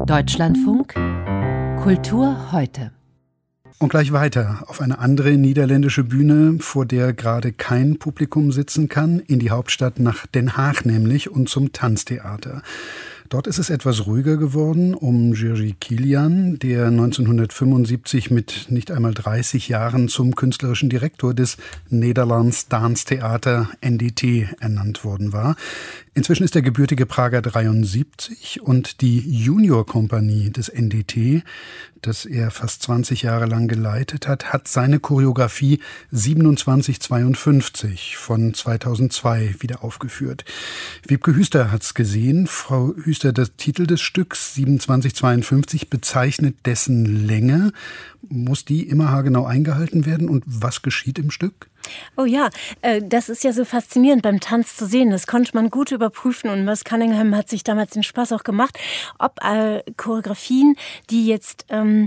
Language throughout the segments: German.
Deutschlandfunk Kultur heute. Und gleich weiter auf eine andere niederländische Bühne, vor der gerade kein Publikum sitzen kann, in die Hauptstadt nach Den Haag nämlich und zum Tanztheater. Dort ist es etwas ruhiger geworden um Jiří Kylián, der 1975 mit nicht einmal 30 Jahren zum künstlerischen Direktor des Nederlands Danstheater NDT ernannt worden war. Inzwischen ist der gebürtige Prager 73 und die Juniorkompanie des NDT, das er fast 20 Jahre lang geleitet hat seine Choreografie 2752 von 2002 wieder aufgeführt. Wiebke Hüster hat's gesehen. Frau Hüster, der Titel des Stücks 2752 bezeichnet dessen Länge. Muss die immer haargenau eingehalten werden? Und was geschieht im Stück? Oh ja, das ist ja so faszinierend beim Tanz zu sehen. Das konnte man gut überprüfen und Merce Cunningham hat sich damals den Spaß auch gemacht, ob Choreografien, die jetzt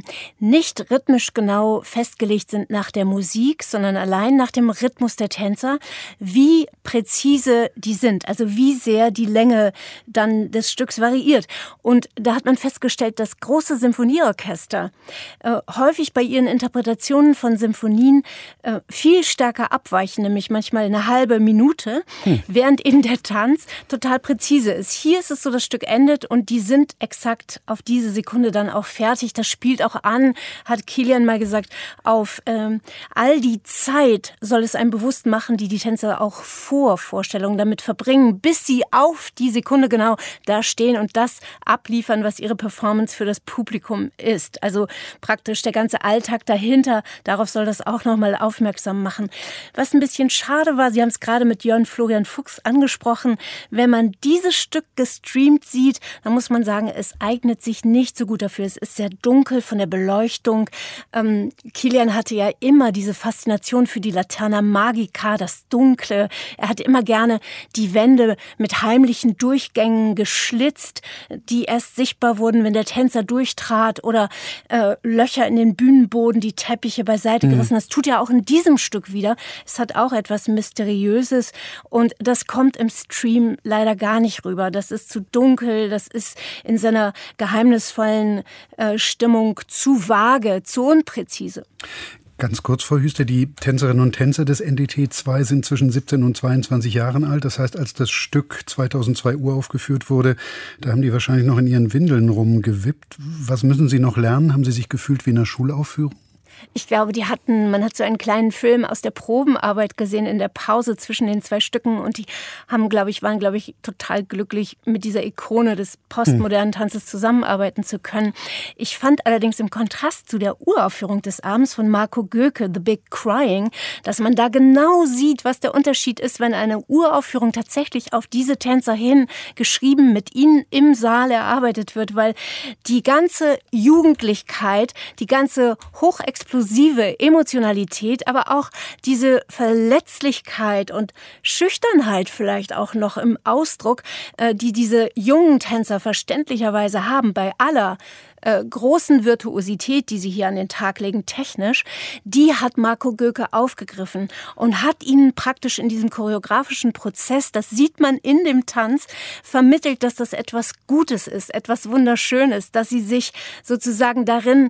nicht rhythmisch genau festgelegt sind nach der Musik, sondern allein nach dem Rhythmus der Tänzer, wie präzise die sind, also wie sehr die Länge dann des Stücks variiert. Und da hat man festgestellt, dass große Symphonieorchester häufig bei ihren Interpretationen von Symphonien viel stärker abweichen, nämlich manchmal eine halbe Minute, während eben der Tanz total präzise ist. Hier ist es so, das Stück endet und die sind exakt auf diese Sekunde dann auch fertig. Das spielt auch an, hat Kylián mal gesagt, auf all die Zeit soll es einem bewusst machen, die Tänzer auch vor Vorstellungen damit verbringen, bis sie auf die Sekunde genau da stehen und das abliefern, was ihre Performance für das Publikum ist. Also praktisch der ganze Alltag dahinter, darauf soll das auch nochmal aufmerksam machen. Was ein bisschen schade war, Sie haben es gerade mit Jörn Florian Fuchs angesprochen, wenn man dieses Stück gestreamt sieht, dann muss man sagen, es eignet sich nicht so gut dafür. Es ist sehr dunkel von der Beleuchtung. Kylián hatte ja immer diese Faszination für die Laterna Magica, das Dunkle. Er hat immer gerne die Wände mit heimlichen Durchgängen geschlitzt, die erst sichtbar wurden, wenn der Tänzer durchtrat oder Löcher in den Bühnenboden, die Teppiche beiseite gerissen. Das tut ja auch in diesem Stück wieder. Es hat auch etwas Mysteriöses und das kommt im Stream leider gar nicht rüber. Das ist zu dunkel, das ist in seiner geheimnisvollen Stimmung zu vage, zu unpräzise. Ganz kurz, Frau Hüster, die Tänzerinnen und Tänzer des NDT 2 sind zwischen 17 und 22 Jahren alt. Das heißt, als das Stück 2002 uraufgeführt wurde, da haben die wahrscheinlich noch in ihren Windeln rumgewippt. Was müssen sie noch lernen? Haben sie sich gefühlt wie in einer Schulaufführung? Ich glaube, man hat so einen kleinen Film aus der Probenarbeit gesehen in der Pause zwischen den zwei Stücken und die waren, glaube ich, total glücklich, mit dieser Ikone des postmodernen Tanzes zusammenarbeiten zu können. Ich fand allerdings im Kontrast zu der Uraufführung des Abends von Marco Göke, The Big Crying, dass man da genau sieht, was der Unterschied ist, wenn eine Uraufführung tatsächlich auf diese Tänzer hin geschrieben, mit ihnen im Saal erarbeitet wird, weil die ganze Jugendlichkeit, die ganze hochexplosive Emotionalität, aber auch diese Verletzlichkeit und Schüchternheit vielleicht auch noch im Ausdruck, die diese jungen Tänzer verständlicherweise haben bei aller großen Virtuosität, die sie hier an den Tag legen, technisch, die hat Marco Göke aufgegriffen und hat ihnen praktisch in diesem choreografischen Prozess, das sieht man in dem Tanz, vermittelt, dass das etwas Gutes ist, etwas Wunderschönes, dass sie sich sozusagen darin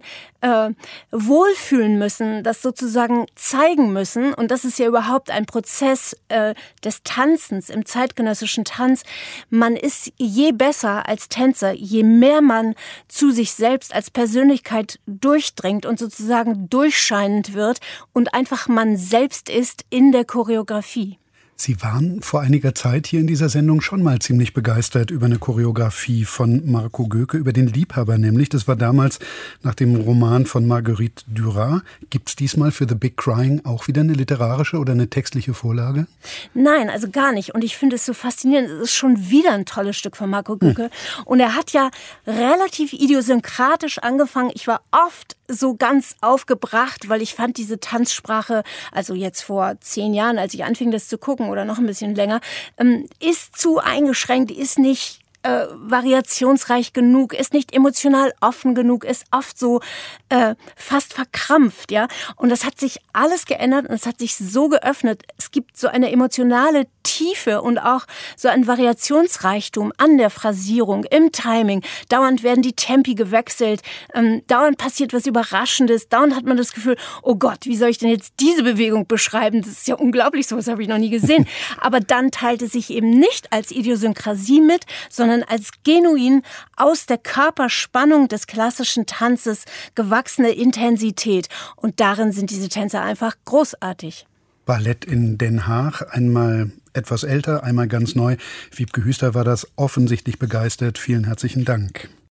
wohlfühlen müssen, das sozusagen zeigen müssen. Und das ist ja überhaupt ein Prozess des Tanzens, im zeitgenössischen Tanz. Man ist je besser als Tänzer, je mehr man zu sich selbst als Persönlichkeit durchdringt und sozusagen durchscheinend wird und einfach man selbst ist in der Choreografie. Sie waren vor einiger Zeit hier in dieser Sendung schon mal ziemlich begeistert über eine Choreografie von Marco Göke, über den Liebhaber nämlich. Das war damals nach dem Roman von Marguerite Duras. Gibt es diesmal für The Big Crying auch wieder eine literarische oder eine textliche Vorlage? Nein, also gar nicht. Und ich finde es so faszinierend. Es ist schon wieder ein tolles Stück von Marco Göke. Und er hat ja relativ idiosynkratisch angefangen. Ich war oft so ganz aufgebracht, weil ich fand diese Tanzsprache, also jetzt vor 10 Jahren, als ich anfing, das zu gucken oder noch ein bisschen länger, ist zu eingeschränkt, ist nicht variationsreich genug, ist nicht emotional offen genug, ist oft so fast verkrampft, ja. Und das hat sich alles geändert und es hat sich so geöffnet. Es gibt so eine emotionale Tiefe und auch so ein Variationsreichtum an der Phrasierung, im Timing. Dauernd werden die Tempi gewechselt, dauernd passiert was Überraschendes, dauernd hat man das Gefühl, oh Gott, wie soll ich denn jetzt diese Bewegung beschreiben? Das ist ja unglaublich, sowas habe ich noch nie gesehen. Aber dann teilt es sich eben nicht als Idiosynkrasie mit, sondern als genuin aus der Körperspannung des klassischen Tanzes gewachsene Intensität. Und darin sind diese Tänzer einfach großartig. Ballett in Den Haag, einmal etwas älter, einmal ganz neu. Wiebke Hüster war das offensichtlich begeistert. Vielen herzlichen Dank.